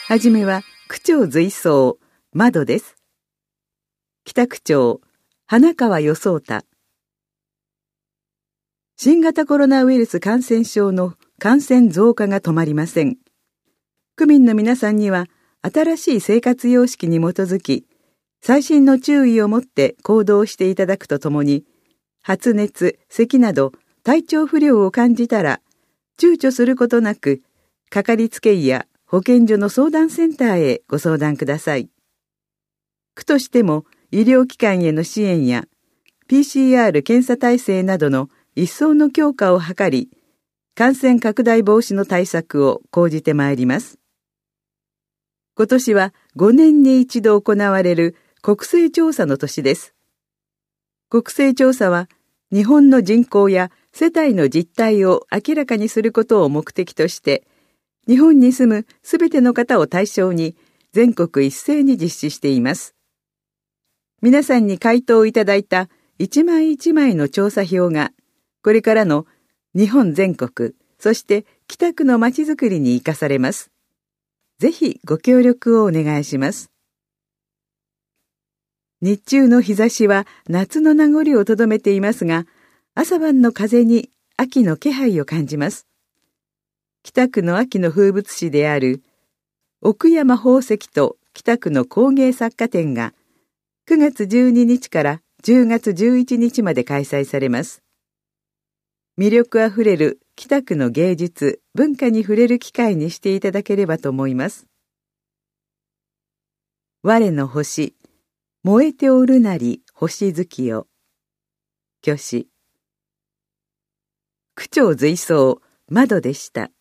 はじめは区長随想窓です。北区長花川与壮太。新型コロナウイルス感染症の感染増加が止まりません。区民の皆さんには新しい生活様式に基づき、細心の注意を持って行動していただくとともに、発熱、咳など体調不良を感じたら、躊躇することなく、かかりつけ医や保健所の相談センターへご相談ください。区としても医療機関への支援や PCR 検査体制などの一層の強化を図り、感染拡大防止の対策を講じてまいります。今年は5年に一度行われる国勢調査の年です。国勢調査は日本の人口や世帯の実態を明らかにすることを目的として、日本に住むすべての方を対象に全国一斉に実施しています。皆さんに回答いただいた一枚一枚の調査票が、これからの日本全国、そして北区のまちづくりに生かされます。ぜひご協力をお願いします。日中の日差しは夏の名残をとどめていますが、朝晩の風に秋の気配を感じます。北区の秋の風物詩である奥山宝石と北区の工芸作家展が9月12日から10月11日まで開催されます。魅力あふれる北区の芸術、文化に触れる機会にしていただければと思います。我の星、燃えておるなり星月よ。虚子。区長随想窓でした。